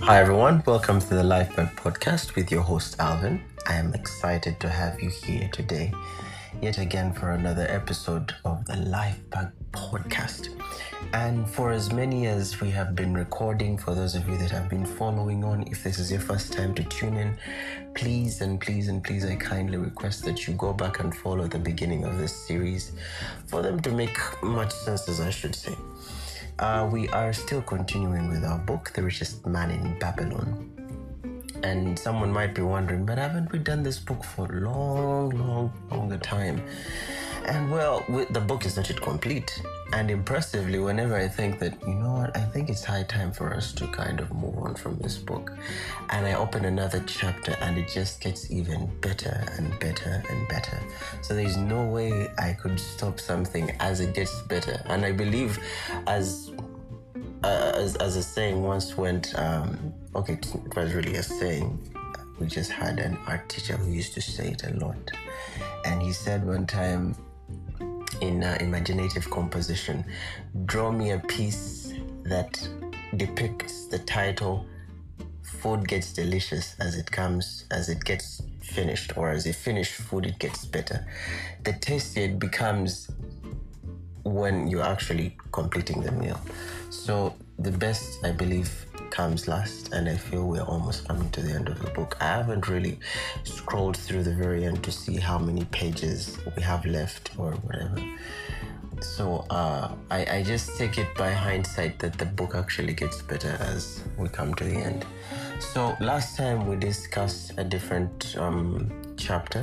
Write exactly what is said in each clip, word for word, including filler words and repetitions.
Hi everyone, welcome to the Lifebug Podcast with your host Alvin. I am excited to have you here today, yet again for another episode of the Lifebug Podcast. And for as many as we have been recording, for those of you that have been following on, if this is your first time to tune in, please and please and please, I kindly request that you go back and follow the beginning of this series for them to make much sense, as I should say. Uh, we are still continuing with our book, The Richest Man in Babylon. And someone might be wondering, but haven't we done this book for a long, long, longer time? And well, the book is not yet complete. And impressively, whenever I think that, you know what, I think it's high time for us to kind of move on from this book. And I open another chapter and it just gets even better and better and better. So there's no way I could stop something as it gets better. And I believe as uh, as, as a saying once went, um, okay, it was really a saying. We just had an art teacher who used to say it a lot. And he said one time, in uh, imaginative composition, draw me a piece that depicts the title "Food Gets Delicious as it comes, as it gets finished, or as you finish food, it gets better." The tastier it becomes when you're actually completing the meal. So the best, I believe, comes last, and I feel we're almost coming to the end of the book. I haven't really scrolled through the very end to see how many pages we have left or whatever. So uh, I, I just take it by hindsight that the book actually gets better as we come to the end. So last time we discussed a different um, chapter,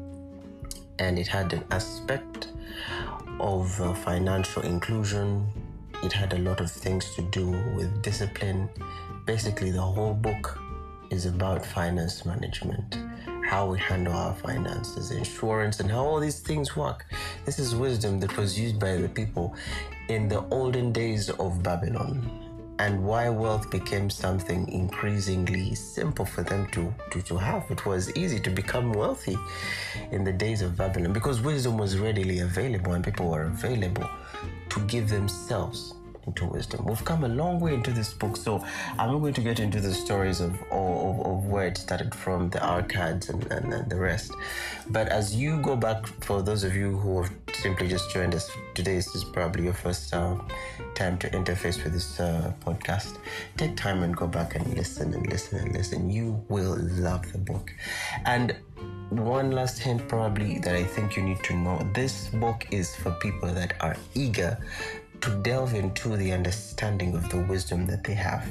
and it had an aspect of uh, financial inclusion. It had a lot of things to do with discipline. Basically, the whole book is about finance management, how we handle our finances, insurance, and how all these things work. This is wisdom that was used by the people in the olden days of Babylon, and why wealth became something increasingly simple for them to, to, to have. It was easy to become wealthy in the days of Babylon because wisdom was readily available and people were available to give themselves into wisdom. We've come a long way into this book, so I'm not going to get into the stories of of, of where it started from, the arcades and, and, and the rest. But as you go back, for those of you who have simply just joined us today, this is probably your first uh, time to interface with this uh, podcast, take time and go back and listen and listen and listen. You will love the book. And one last hint probably that I think you need to know, this book is for people that are eager to delve into the understanding of the wisdom that they have.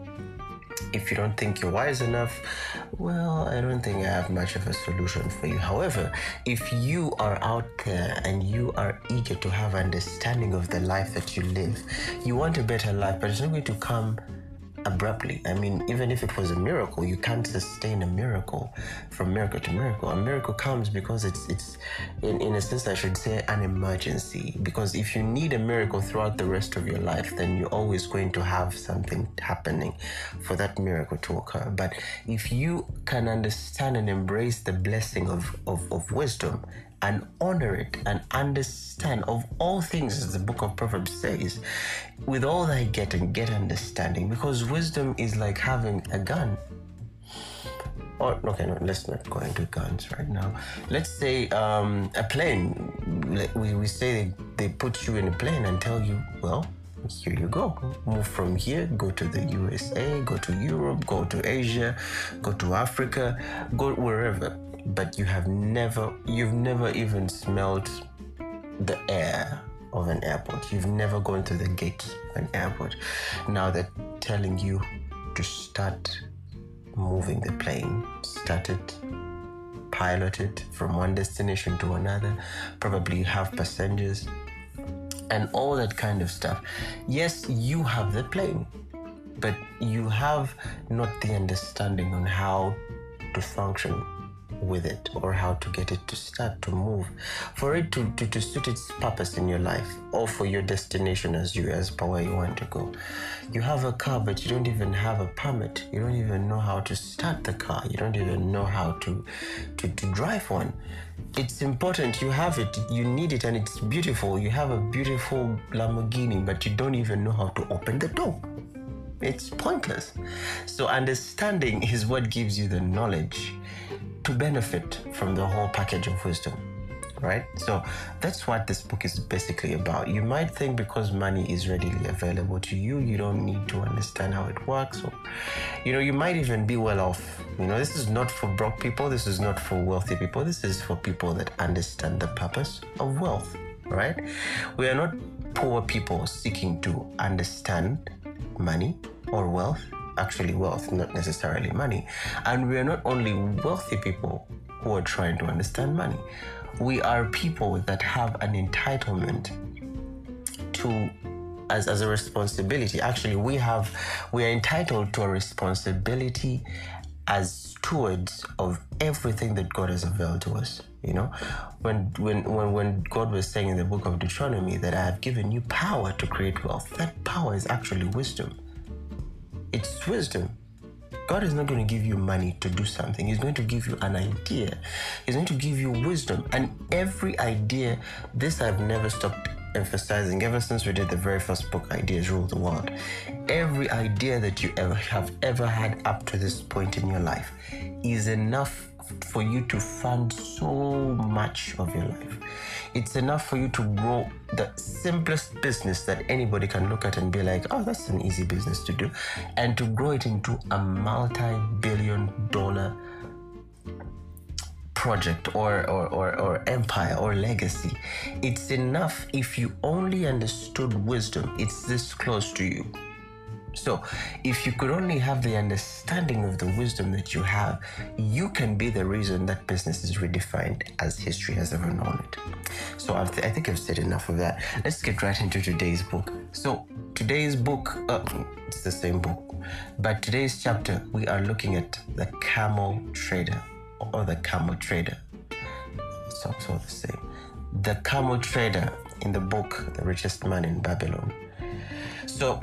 If you don't think you're wise enough, well, I don't think I have much of a solution for you. However, if you are out there and you are eager to have understanding of the life that you live, you want a better life, but it's not going to come abruptly. I mean, even if it was a miracle, you can't sustain a miracle from miracle to miracle. A miracle comes because it's it's in, in a sense, I should say, an emergency. Because if you need a miracle throughout the rest of your life, then you're always going to have something happening for that miracle to occur. But if you can understand and embrace the blessing of, of, of wisdom and honor it and understand of all things, as the book of Proverbs says, with all thy getting, get understanding, because wisdom is like having a gun. Or, okay, no, let's not go into guns right now. Let's say um, a plane. We, we say they, they put you in a plane and tell you, well, here you go. Move from here, go to the U S A, go to Europe, go to Asia, go to Africa, go wherever. But you have never, you've never even smelled the air of an airport. You've never gone to the gate of an airport. Now they're telling you to start moving the plane. Start it, pilot it from one destination to another. Probably you have passengers and all that kind of stuff. Yes, you have the plane, but you have not the understanding on how to function with it or how to get it to start to move, for it to, to, to suit its purpose in your life or for your destination as you as per where you want to go. You have a car, but you don't even have a permit. You don't even know how to start the car. You don't even know how to, to, to drive one. It's important. You have it. You need it, and it's beautiful. You have a beautiful Lamborghini, but you don't even know how to open the door. It's pointless. So understanding is what gives you the knowledge to benefit from the whole package of wisdom, right? So that's what this book is basically about. You might think because money is readily available to you, you don't need to understand how it works, or, you know, you might even be well off. You know, this is not for broke people. This is not for wealthy people. This is for people that understand the purpose of wealth, right? We are not poor people seeking to understand money or wealth. Actually, wealth, not necessarily money. And we are not only wealthy people who are trying to understand money. We are people that have an entitlement to, as, as a responsibility. Actually, we have, we are entitled to a responsibility as stewards of everything that God has availed to us. You know, when, when, when, when God was saying in the book of Deuteronomy that I have given you power to create wealth, that power is actually wisdom. It's wisdom. God is not going to give you money to do something. He's going to give you an idea. He's going to give you wisdom. And every idea, this I've never stopped emphasizing ever since we did the very first book, Ideas Rule the World. Every idea that you ever have ever had up to this point in your life is enough for you to fund so much of your life. It's enough for you to grow the simplest business that anybody can look at and be like, oh, that's an easy business to do, and to grow it into a multi-billion dollar project or, or, or, or empire or legacy. It's enough if you only understood wisdom. It's this close to you. So if you could only have the understanding of the wisdom that you have, you can be the reason that business is redefined as history has ever known it. So I've th- I think I've said enough of that. Let's get right into today's book. So today's book, uh, it's the same book, but today's chapter, we are looking at the camel trader or the camel trader. It's also the same. The camel trader in the book, The Richest Man in Babylon. So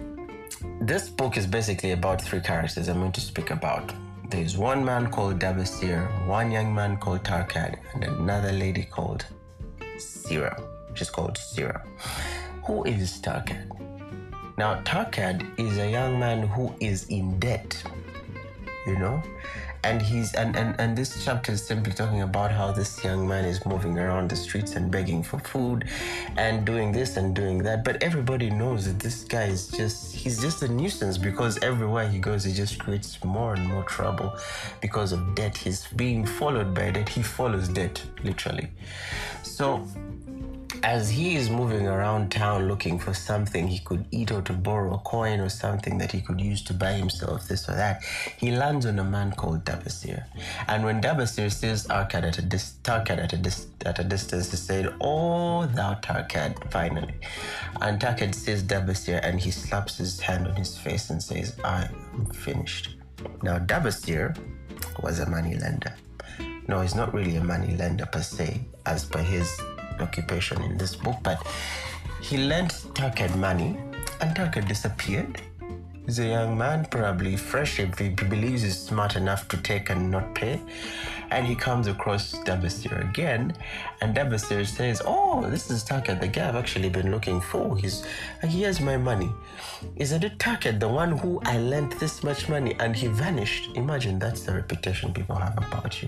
this book is basically about three characters I'm going to speak about. There's one man called Dabasir, one young man called Tarkad, and another lady called Sira, which is called Sira. Who is Tarkad? Now, Tarkad is a young man who is in debt, you know? And he's and, and, and this chapter is simply talking about how this young man is moving around the streets and begging for food and doing this and doing that. But everybody knows that this guy is just, he's just a nuisance, because everywhere he goes, he just creates more and more trouble because of debt. He's being followed by debt. He follows debt, literally. So as he is moving around town looking for something he could eat, or to borrow a coin or something that he could use to buy himself this or that, he lands on a man called Dabasir. And when Dabasir sees Tarkad at a, dis- Tarkad at a, dis- at a distance, he said, "Oh, thou Tarkad," finally. And Tarkad sees Dabasir and he slaps his hand on his face and says, "I am finished." Now, Dabasir was a money lender. No, he's not really a money lender per se, as per his occupation in this book, but he lent Tarkad money and Tarkad disappeared. He's a young man, probably fresh, if he believes he's smart enough to take and not pay. And he comes across Dabasir again, and Dabasir says, "Oh, this is Tarkad, the guy I've actually been looking for. He's, here's my money. Isn't it Tarkad, the one who I lent this much money?" And he vanished. Imagine, that's the reputation people have about you.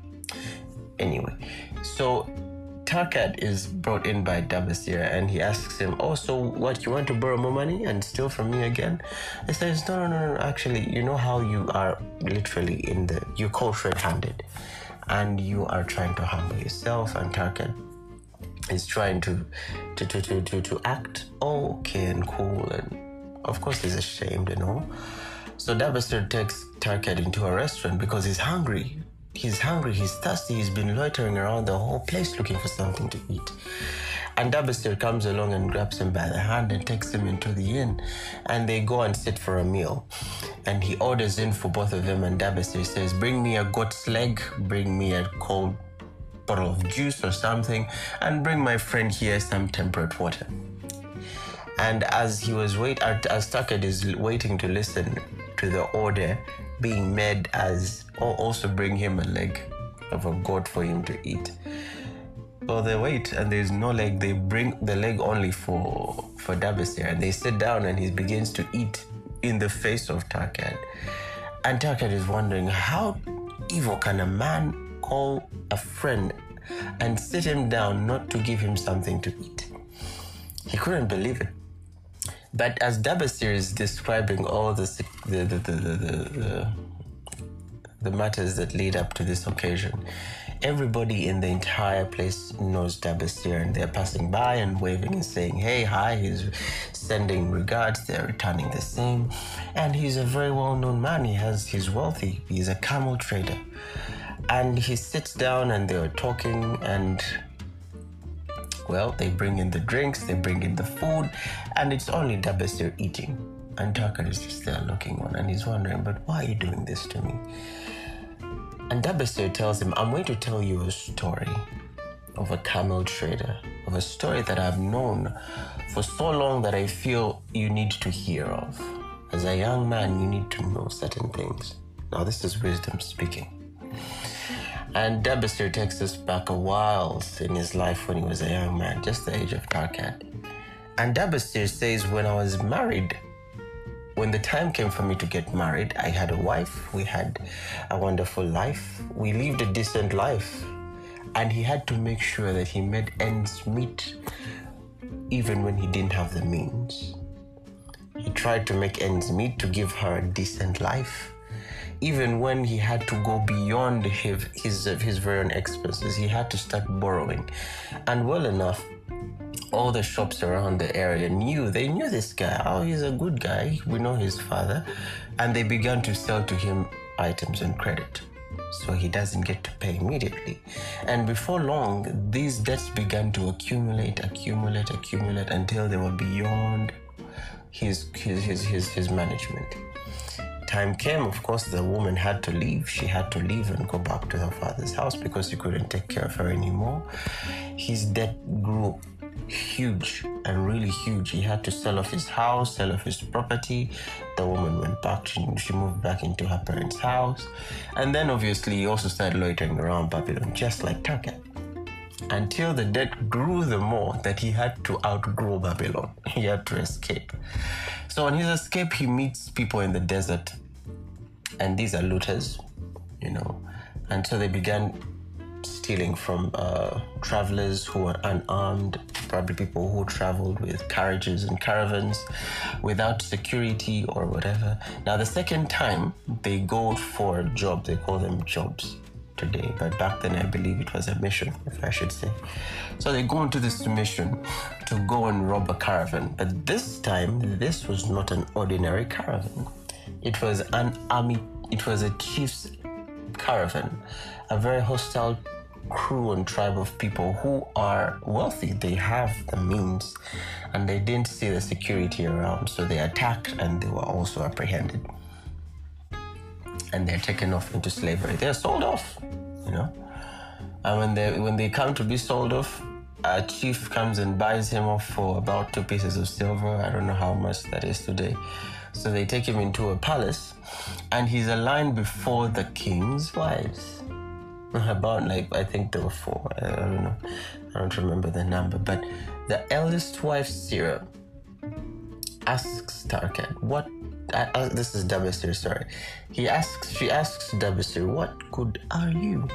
Anyway, so Tarkad is brought in by Dabasir and he asks him, "Oh, so what, you want to borrow more money and steal from me again?" He says, no, no, no, no, actually, you know how you are literally in the, you're caught red-handed and you are trying to humble yourself, and Tarkad is trying to, to, to, to, to, to act okay and cool, and of course he's ashamed and all. So Dabasir takes Tarkad into a restaurant because he's hungry. He's hungry, he's thirsty, he's been loitering around the whole place looking for something to eat. And Dabasir comes along and grabs him by the hand and takes him into the inn. And they go and sit for a meal. And he orders in for both of them, and Dabasir says, "Bring me a goat's leg, bring me a cold bottle of juice or something, and bring my friend here some temperate water." And as he was wait, as Tarkad is waiting to listen to the order being made, as or also bring him a leg of a goat for him to eat. So they wait, and there's no leg. They bring the leg only for for Dabasir, and they sit down, and he begins to eat in the face of Tarkat. And Tarkat is wondering, how evil can a man call a friend and sit him down not to give him something to eat? He couldn't believe it. But as Dabasir is describing all the the the, the, the, the, the matters that lead up to this occasion, everybody in the entire place knows Dabasir, and they're passing by and waving and saying, hey, hi. He's sending regards, they're returning the same. And he's a very well-known man. He has, he's wealthy. He's a camel trader. And he sits down and they're talking, and well, they bring in the drinks, they bring in the food, and it's only Dabasir eating. And Tarkat is just there looking on, and he's wondering, but why are you doing this to me? And Dabasir tells him, I'm going to tell you a story of a camel trader, of a story that I've known for so long that I feel you need to hear of. As a young man, you need to know certain things. Now, this is wisdom speaking. And Dabasir takes us back a while in his life when he was a young man, just the age of Tarkat. And Dabasir says, when I was married, when the time came for me to get married, I had a wife, we had a wonderful life, we lived a decent life. And he had to make sure that he made ends meet even when he didn't have the means. He tried to make ends meet to give her a decent life. Even when he had to go beyond his, his, his very own expenses, he had to start borrowing. And well enough, all the shops around the area knew, they knew this guy. Oh, he's a good guy. We know his father. And they began to sell to him items on credit, so he doesn't get to pay immediately. And before long, these debts began to accumulate, accumulate, accumulate until they were beyond his, his, his, his, his management. Time came, of course, the woman had to leave. She had to leave and go back to her father's house because he couldn't take care of her anymore. His debt grew huge and really huge. He had to sell off his house, sell off his property. The woman went back, she, she moved back into her parents' house. And then obviously he also started loitering around Babylon, just like Tarkat, until the debt grew the more that he had to outgrow Babylon. He had to escape. So on his escape, he meets people in the desert, and these are looters, you know. And so they began stealing from uh, travelers who were unarmed, probably people who traveled with carriages and caravans without security or whatever. Now, the second time they go for a job, they call them jobs today, but back then I believe it was a mission, if I should say. So they go into this mission to go and rob a caravan, but this time this was not an ordinary caravan. It was an army, it was a chief's caravan, a very hostile crew and tribe of people who are wealthy. They have the means, and they didn't see the security around, so they attacked and they were also apprehended. And they're taken off into slavery. They're sold off, you know. And when they when they come to be sold off, a chief comes and buys him off for about two pieces of silver. I don't know how much that is today. So they take him into a palace, and he's aligned before the king's wives. About like, I think there were four. I don't know. I don't remember the number. But the eldest wife, Sarah, asks Tarkat, what Uh, uh, this is Dabasir, sorry. He asks, she asks Dabasir, what good are you?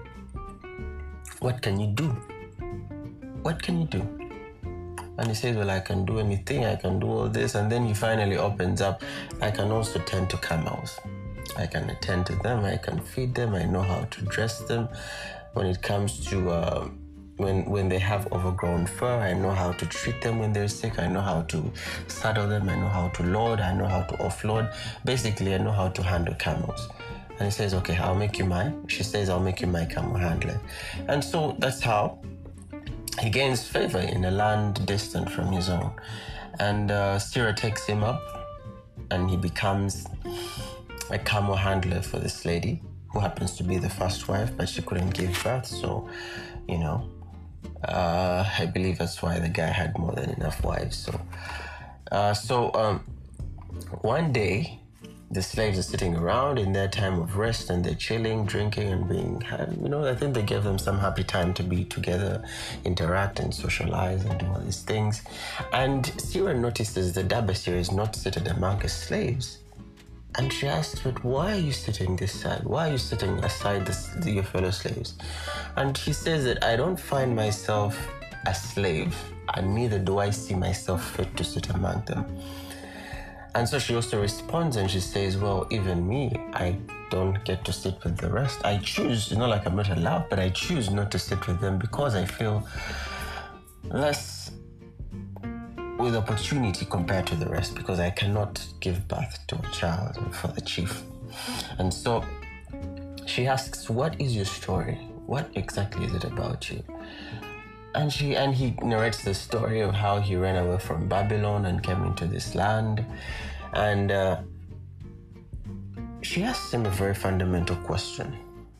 What can you do? What can you do? And he says, well, I can do anything. I can do all this. And then he finally opens up. I can also tend to camels. I can attend to them. I can feed them. I know how to dress them. When it comes to uh, When when they have overgrown fur, I know how to treat them when they're sick. I know how to saddle them. I know how to load. I know how to offload. Basically, I know how to handle camels. And he says, okay, I'll make you my. She says, I'll make you my camel handler. And so that's how he gains favor in a land distant from his own. And uh, Sarah takes him up, and he becomes a camel handler for this lady, who happens to be the first wife, but she couldn't give birth. So, you know, Uh, I believe that's why the guy had more than enough wives. So, uh, so um, one day, the slaves are sitting around in their time of rest and they're chilling, drinking, and being, you know, I think they gave them some happy time to be together, interact and socialize and do all these things. And Sarah notices that Dabasir is not seated among his slaves. And she asks, but why are you sitting this side? Why are you sitting aside this, your fellow slaves? And he says that I don't find myself a slave, and neither do I see myself fit to sit among them. And so she also responds and she says, well, even me, I don't get to sit with the rest. I choose, it's not like I'm not allowed, but I choose not to sit with them because I feel less with opportunity compared to the rest, because I cannot give birth to a child for the chief. And so she asks, what is your story? What exactly is it about you? And she and he narrates the story of how he ran away from Babylon and came into this land. And uh, she asks him a very fundamental question.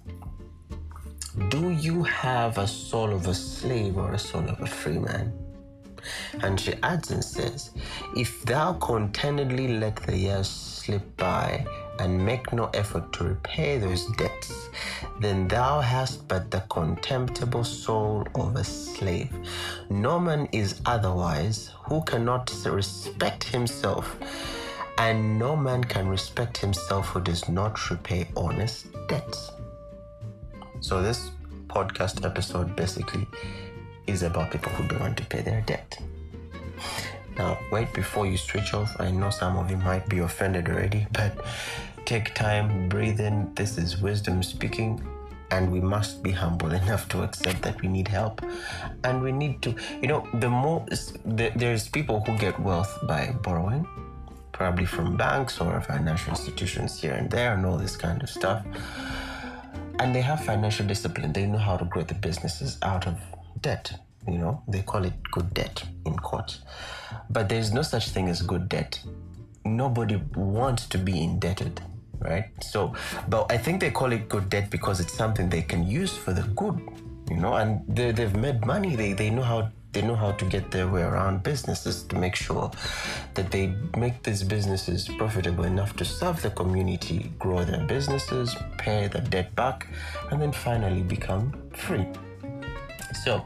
Do you have a soul of a slave or a soul of a free man? And she adds and says, if thou contentedly let the years slip by and make no effort to repay those debts, then thou hast but the contemptible soul of a slave. No man is otherwise who cannot respect himself, and no man can respect himself who does not repay honest debts. So this podcast episode basically is about people who don't want to pay their debt. Now, wait before you switch off. I know some of you might be offended already, but take time, breathe in. This is wisdom speaking, and we must be humble enough to accept that we need help. And we need to, you know, the more, the, there's people who get wealth by borrowing, probably from banks or financial institutions here and there and all this kind of stuff. And they have financial discipline. They know how to grow the businesses out of debt. You know, they call it good debt in court. But there's no such thing as good debt. Nobody wants to be indebted, right? So, but I think they call it good debt because it's something they can use for the good, you know, and they, they've made money. They they know how they know how to get their way around businesses to make sure that they make these businesses profitable enough to serve the community, grow their businesses, pay the debt back, and then finally become free. So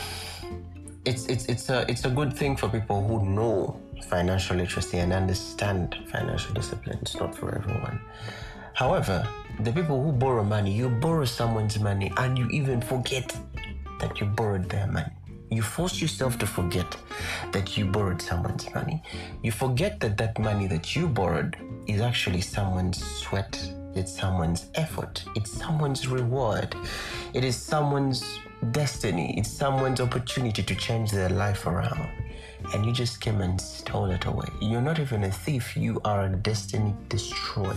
it's it's it's a it's a good thing for people who know financial literacy and understand financial discipline. It's not for everyone. However, the people who borrow money, you borrow someone's money and you even forget that you borrowed their money. You force yourself to forget that you borrowed someone's money. You forget that that money that you borrowed is actually someone's sweat. It's someone's effort. It's someone's reward. It is someone's destiny. It's someone's opportunity to change their life around. And you just came and stole it away. You're not even a thief. You are a destiny destroyer.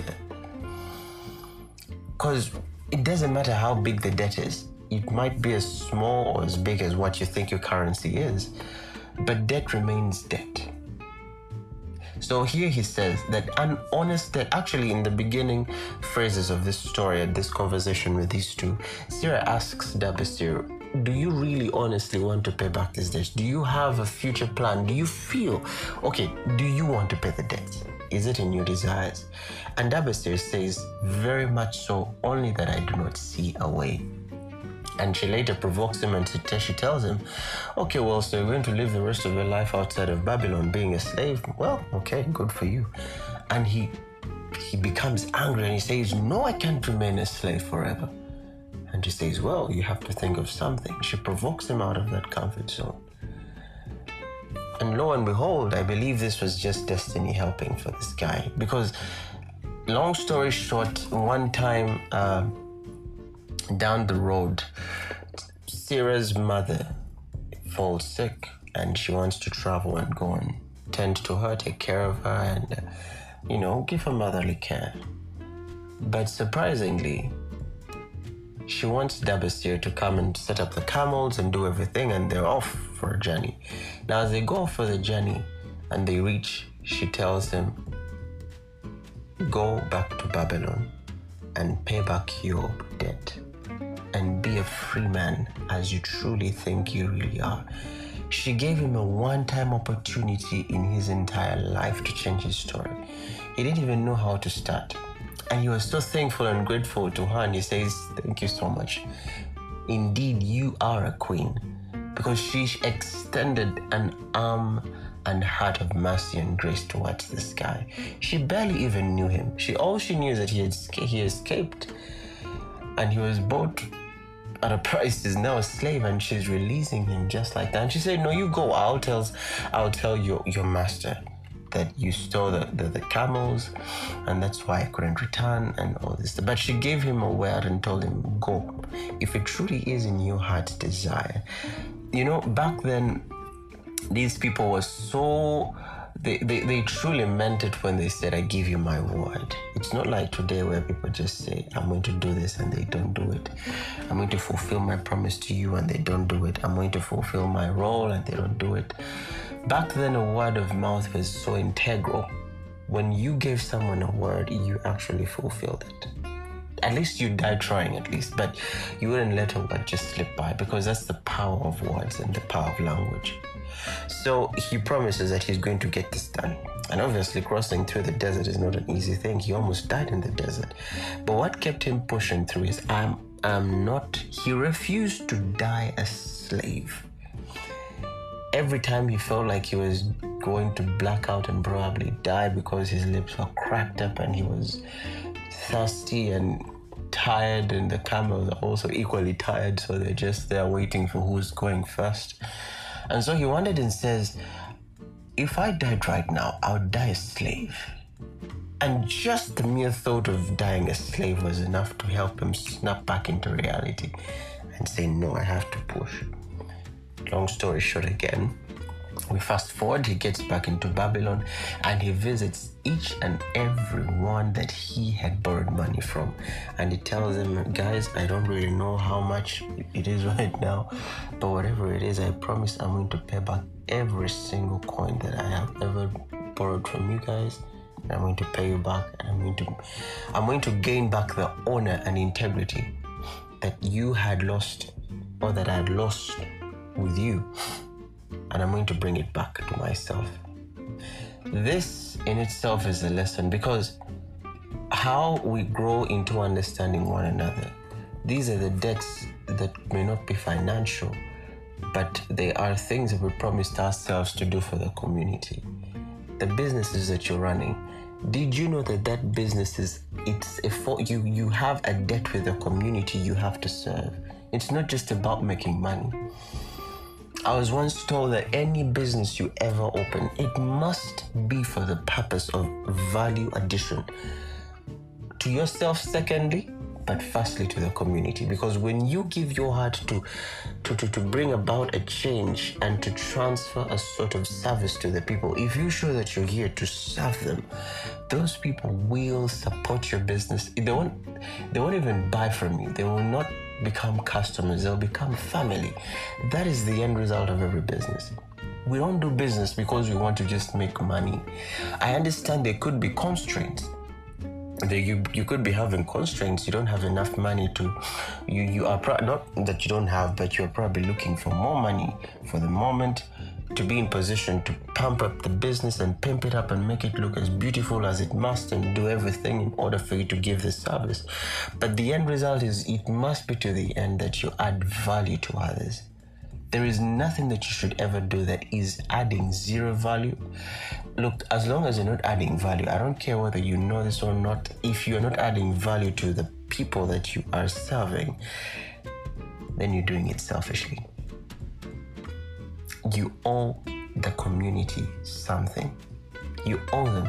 Because it doesn't matter how big the debt is. It might be as small or as big as what you think your currency is, but debt remains debt. So here he says that an honest debt, actually in the beginning phrases of this story, this conversation with these two, Sarah asks Dabasir, do you really honestly want to pay back this debt? Do you have a future plan? Do you feel, okay, do you want to pay the debt? Is it in your desires? And Dabasir says, very much so, only that I do not see a way. And she later provokes him and she tells him, okay, well, so you're going to live the rest of your life outside of Babylon being a slave? Well, okay, good for you. And he he becomes angry and he says, no, I can't remain a slave forever. And she says, well, you have to think of something. She provokes him out of that comfort zone. And lo and behold, I believe this was just destiny helping for this guy. Because, long story short, one time, uh, down the road, Sarah's mother falls sick and she wants to travel and go and tend to her, take care of her, and, uh, you know, give her motherly care. But surprisingly, she wants Dabasir to come and set up the camels and do everything, and they're off for a journey. Now, as they go for the journey and they reach, she tells him, go back to Babylon and pay back your debt and be a free man as you truly think you really are. She gave him a one-time opportunity in his entire life to change his story. He didn't even know how to start. And he was so thankful and grateful to her, and he says, thank you so much. Indeed, you are a queen. Because she extended an arm and heart of mercy and grace towards this guy. She barely even knew him. She all she knew is that he had he escaped, and he was bought at a price. He's now a slave, and she's releasing him just like that. And she said, "No, you go. I'll tell, I'll tell your your master that you stole the, the, the camels, and that's why I couldn't return and all this." But she gave him a word and told him, "Go. If it truly is in your heart's desire." You know, back then, these people were so, they, they, they truly meant it when they said, I give you my word. It's not like today where people just say, I'm going to do this and they don't do it. I'm going to fulfill my promise to you and they don't do it. I'm going to fulfill my role and they don't do it. Back then, a word of mouth was so integral. When you gave someone a word, you actually fulfilled it. At least you died trying, at least, but you wouldn't let a word just slip by, because that's the power of words and the power of language. So he promises that he's going to get this done. And obviously crossing through the desert is not an easy thing. He almost died in the desert. But what kept him pushing through is, I'm, I'm not, he refused to die a slave. Every time he felt like he was going to black out and probably die because his lips were cracked up and he was thirsty and tired, and the camels are also equally tired, so they're just there waiting for who's going first. And so he wondered and says, if I died right now, I would die a slave. And just the mere thought of dying a slave was enough to help him snap back into reality and say, no, I have to push. Long story short again, we fast forward, he gets back into Babylon and he visits each and every one that he had borrowed money from. And he tells them, guys, I don't really know how much it is right now, but whatever it is, I promise I'm going to pay back every single coin that I have ever borrowed from you guys. I'm going to pay you back, and I'm going to, I'm going to gain back the honor and integrity that you had lost, or that I had lost with you. And I'm going to bring it back to myself. This in itself is a lesson, because how we grow into understanding one another. These are the debts that may not be financial, but they are things that we promised ourselves to do for the community. The businesses that you're running, did you know that that business is, it's a for you, you have a debt with the community you have to serve. It's not just about making money. I was once told that any business you ever open, it must be for the purpose of value addition to yourself secondly, but firstly to the community. Because when you give your heart to, to, to, to bring about a change and to transfer a sort of service to the people, if you show that you're here to serve them, those people will support your business. They won't, they won't even buy from you. They will not become customers, they'll become family. That is the end result of every business. We don't do business because we want to just make money. I understand there could be constraints. There you you could be having constraints. You don't have enough money to, you you are pro- not that you don't have, but you're probably looking for more money for the moment to be in position to pump up the business and pimp it up and make it look as beautiful as it must, and do everything in order for you to give the service. But the end result is, it must be to the end that you add value to others. There is nothing that you should ever do that is adding zero value. Look, as long as you're not adding value, I don't care whether you know this or not, if you're not adding value to the people that you are serving, then you're doing it selfishly. You owe the community something. You owe them.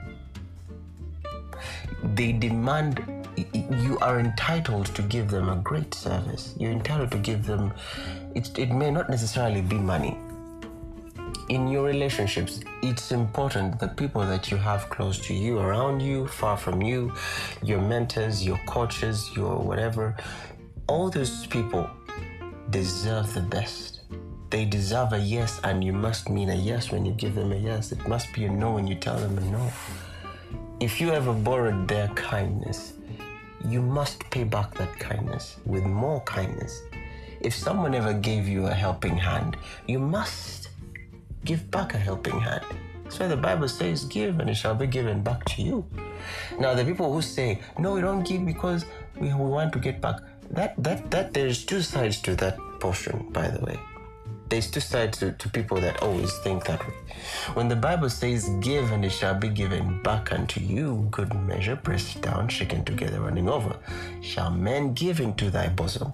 They demand, you are entitled to give them a great service. You're entitled to give them, it, it may not necessarily be money. In your relationships, it's important the people that you have close to you, around you, far from you, your mentors, your coaches, your whatever, all those people deserve the best. They deserve a yes, and you must mean a yes when you give them a yes. It must be a no when you tell them a no. If you ever borrowed their kindness, you must pay back that kindness with more kindness. if someone ever gave you a helping hand, you must give back a helping hand. So the Bible says, give and it shall be given back to you. Now, the people who say, no, we don't give because we, we want to get back, that, that, that there's two sides to that portion, by the way. There's two sides to, to people that always think that way. When the Bible says, give and it shall be given back unto you, good measure, pressed down, shaken together, running over, shall men give into thy bosom.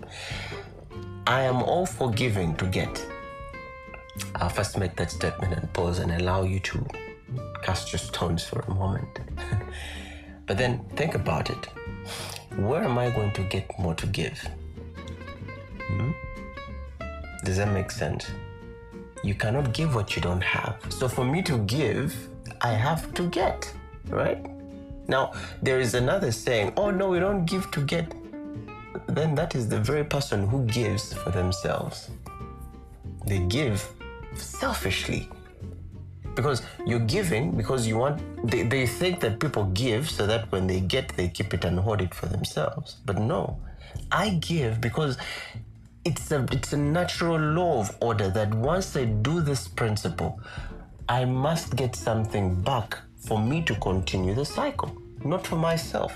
I am all for giving to get. I'll first make that statement and pause and allow you to cast your stones for a moment. But then think about it. Where am I going to get more to give? Hmm? Does that make sense? You cannot give what you don't have. So for me to give, I have to get, right? Now, there is another saying, oh no, we don't give to get. Then that is the very person who gives for themselves. They give selfishly. Because you're giving because you want, they, they think that people give so that when they get, they keep it and hoard it for themselves. But no, I give because it's a, it's a natural law of order that once I do this principle, I must get something back for me to continue the cycle, not for myself.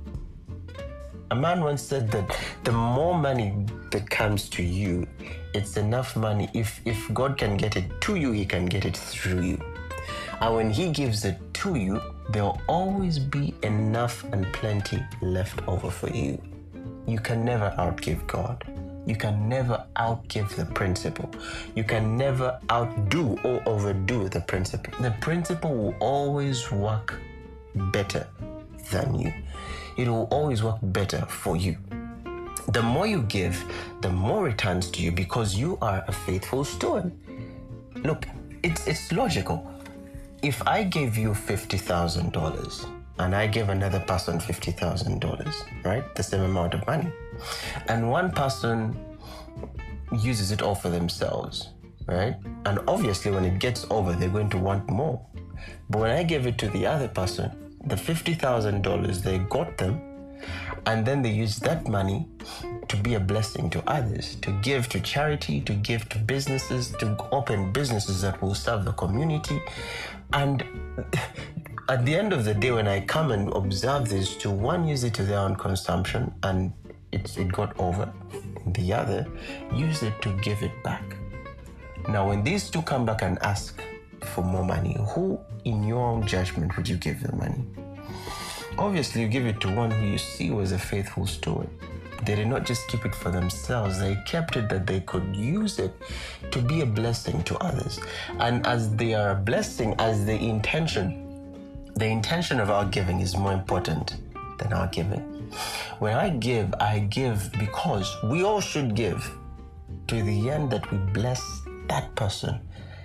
A man once said that the more money that comes to you, it's enough money. If if God can get it to you, he can get it through you. And when he gives it to you, there'll always be enough and plenty left over for you. You can never outgive God. You can never outgive the principle. You can never outdo or overdo the principle. The principle will always work better than you. It will always work better for you. The more you give, the more returns to you because you are a faithful steward. Look, it's it's logical. If I gave you fifty thousand dollars and I give another person fifty thousand dollars, right? The same amount of money. And one person uses it all for themselves, right? And obviously when it gets over, they're going to want more. But when I give it to the other person, the fifty thousand dollars, they got them, and then they use that money to be a blessing to others, to give to charity, to give to businesses, to open businesses that will serve the community. And at the end of the day, when I come and observe this, to one use it to their own consumption and it, it got over, the other use it to give it back. Now, when these two come back and ask for more money, who in your own judgment would you give the money? Obviously, you give it to one who you see was a faithful steward. They did not just keep it for themselves. They kept it that they could use it to be a blessing to others. And as they are a blessing, as the intention, the intention of our giving is more important than our giving. When I give, I give because we all should give to the end that we bless that person.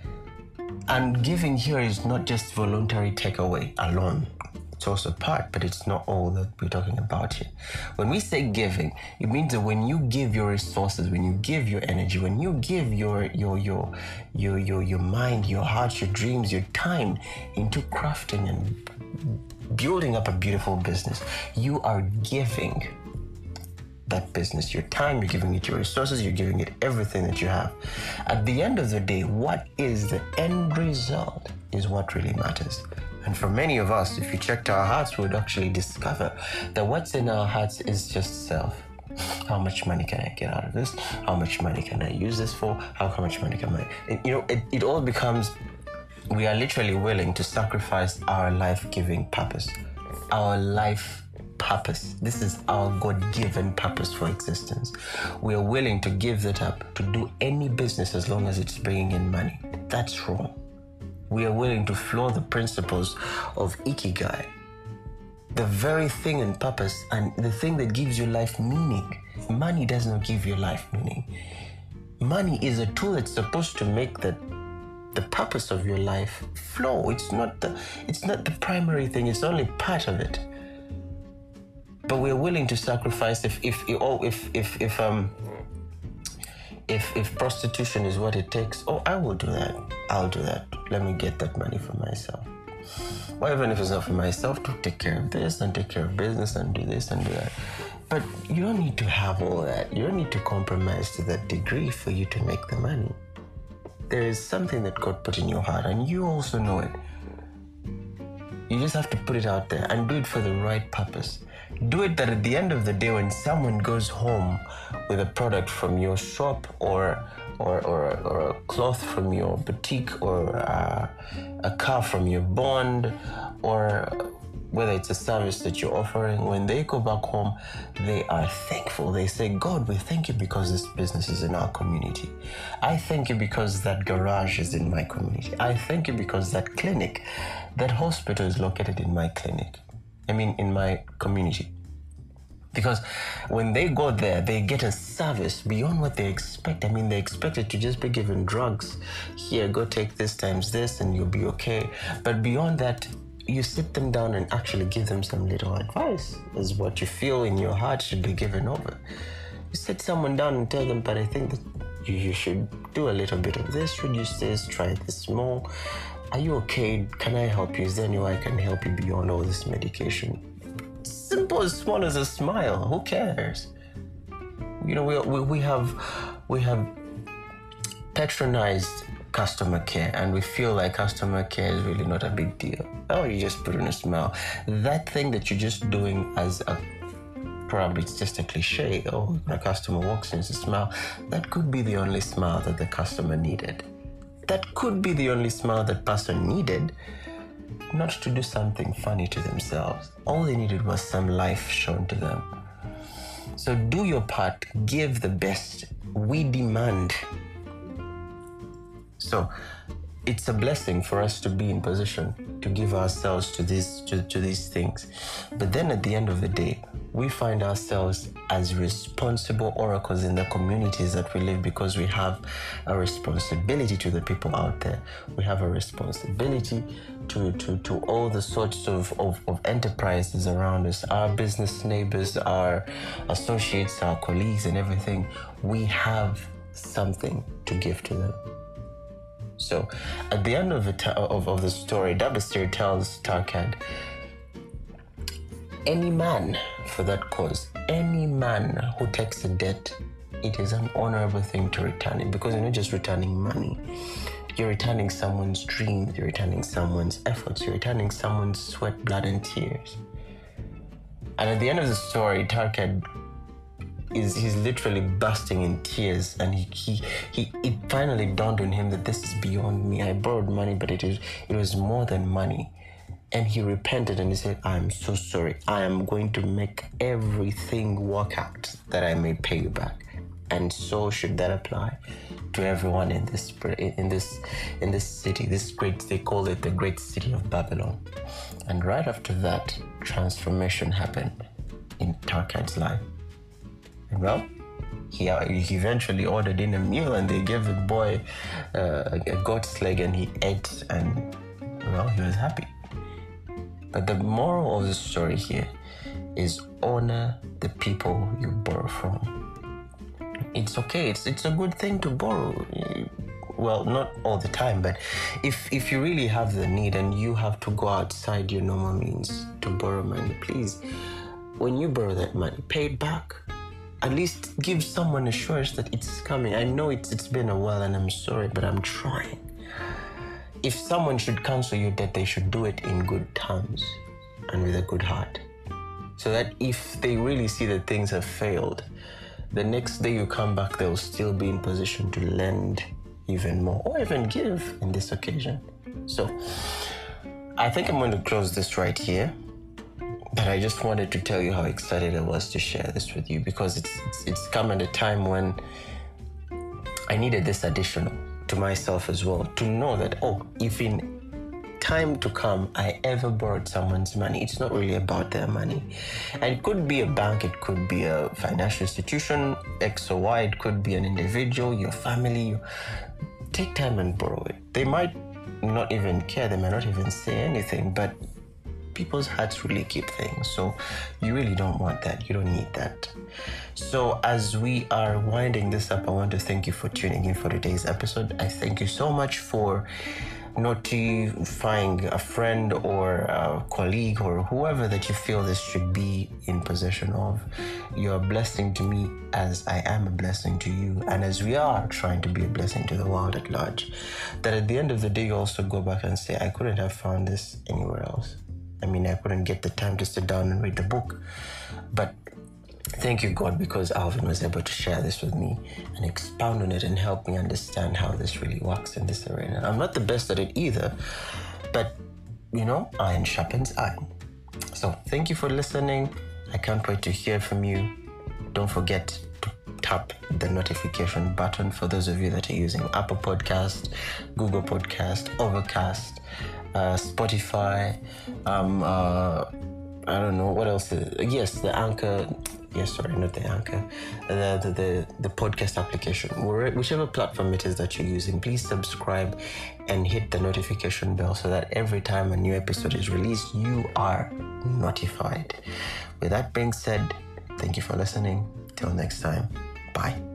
And giving here is not just voluntary takeaway alone. It's also part, but it's not all that we're talking about here. When we say giving, it means that when you give your resources, when you give your energy, when you give your your your your your, your mind, your heart, your dreams, your time into crafting and building up a beautiful business, you are giving that business your time, you're giving it your resources, you're giving it everything that you have. At the end of the day, what is the end result is what really matters. And for many of us, if you checked our hearts, we would actually discover that what's in our hearts is just self. How much money can I get out of this? How much money can I use this for? How, how much money can I... It, you know, it, it all becomes... We are literally willing to sacrifice our life-giving purpose. Our life purpose. This is our God-given purpose for existence. We are willing to give that up, to do any business as long as it's bringing in money. That's wrong. We are willing to floor the principles of Ikigai, the very thing and purpose and the thing that gives your life meaning. Money does not give your life meaning. Money is a tool that's supposed to make the, the purpose of your life flow. It's not the, it's not the primary thing. It's only part of it. But we're willing to sacrifice if if oh if if if um if if prostitution is what it takes. Oh, I will do that. I'll do that. Let me get that money for myself. Or even if it's not for myself, to take care of this and take care of business and do this and do that. But you don't need to have all that. You don't need to compromise to that degree for you to make the money. There is something that God put in your heart, and you also know it. You just have to put it out there and do it for the right purpose. Do it that at the end of the day, when someone goes home with a product from your shop or or or, or a cloth from your boutique or uh, a car from your bond, or whether it's a service that you're offering, when they go back home, they are thankful. They say, God, we thank you because this business is in our community. I thank you because that garage is in my community. I thank you because that clinic, that hospital is located in my clinic. I mean, in my community. Because when they go there, they get a service beyond what they expect. I mean, they expected to just be given drugs. Here, go take this times this and you'll be okay. But beyond that, you sit them down and actually give them some little advice as what you feel in your heart should be given over. You sit someone down and tell them, but I think that you, you should do a little bit of this, reduce this, try this more. Are you okay? Can I help you? Is there any way I can help you beyond all this medication? Simple as small as a smile. Who cares? You know, we, we, we have we have patronized customer care, and we feel like customer care is really not a big deal. Oh, you just put in a smile. That thing that you're just doing as a, probably it's just a cliche. Oh, when a customer walks in, it's a smile. That could be the only smile that the customer needed. That could be the only smile that person needed, not to do something funny to themselves. All they needed was some life shown to them. So do your part, give the best. We demand. So it's a blessing for us to be in position to give ourselves to these to, to these things. But then at the end of the day, we find ourselves as responsible oracles in the communities that we live, because we have a responsibility to the people out there. We have a responsibility to, to, to all the sorts of, of, of enterprises around us, our business neighbors, our associates, our colleagues and everything. We have something to give to them. So at the end of the, t- of, of the story, Dabasir tells Tarkad, any man for that cause, any man who takes a debt, it is an honorable thing to return it, because you're not just returning money. You're returning someone's dreams, you're returning someone's efforts, you're returning someone's sweat, blood, and tears. And at the end of the story, Tarkad is he's literally bursting in tears, and he, he he it finally dawned on him that this is beyond me. I borrowed money, but it is it was more than money. And he repented and he said, I'm so sorry. I am going to make everything work out that I may pay you back. And so should that apply to everyone in this in this in this city, this great, they call it the great city of Babylon. And right after that, transformation happened in Tarkad's life. And well, he, he eventually ordered in a meal, and they gave the boy uh, a goat's leg, and he ate, and well, he was happy. But the moral of the story here is honor the people you borrow from. It's okay. It's it's a good thing to borrow. Well, not all the time, but if if you really have the need and you have to go outside your normal means to borrow money, please, when you borrow that money, pay it back. At least give someone assurance that it's coming. I know it's it's been a while, and I'm sorry, but I'm trying. If someone should cancel your debt, they should do it in good terms and with a good heart. So that if they really see that things have failed, the next day you come back, they'll still be in position to lend even more, or even give in this occasion. So I think I'm going to close this right here. But I just wanted to tell you how excited I was to share this with you, because it's it's, it's come at a time when I needed this additional to myself as well, to know that, oh, if in time to come I ever borrowed someone's money, it's not really about their money. And it could be a bank, it could be a financial institution, X or Y, it could be an individual, your family. Take time and borrow it. They might not even care, they might not even say anything, but people's hearts really keep things. So you really don't want that. You don't need that. So as we are winding this up, I want to thank you for tuning in for today's episode. I thank you so much for notifying a friend or a colleague or whoever that you feel this should be in possession of. You're a blessing to me as I am a blessing to you, and as we are trying to be a blessing to the world at large. That at the end of the day, you also go back and say, I couldn't have found this anywhere else. I mean, I couldn't get the time to sit down and read the book. But thank you, God, because Alvin was able to share this with me and expound on it and help me understand how this really works in this arena. I'm not the best at it either, but, you know, iron sharpens iron. So thank you for listening. I can't wait to hear from you. Don't forget to tap the notification button for those of you that are using Apple Podcast, Google Podcast, Overcast, uh, Spotify, um, uh, I don't know what else. Is, yes, the Anchor. Yes, sorry, not the Anchor. The the the, the podcast application. Whichever platform it is that you're using, please subscribe and hit the notification bell so that every time a new episode is released, you are notified. With that being said, thank you for listening. Till next time, bye.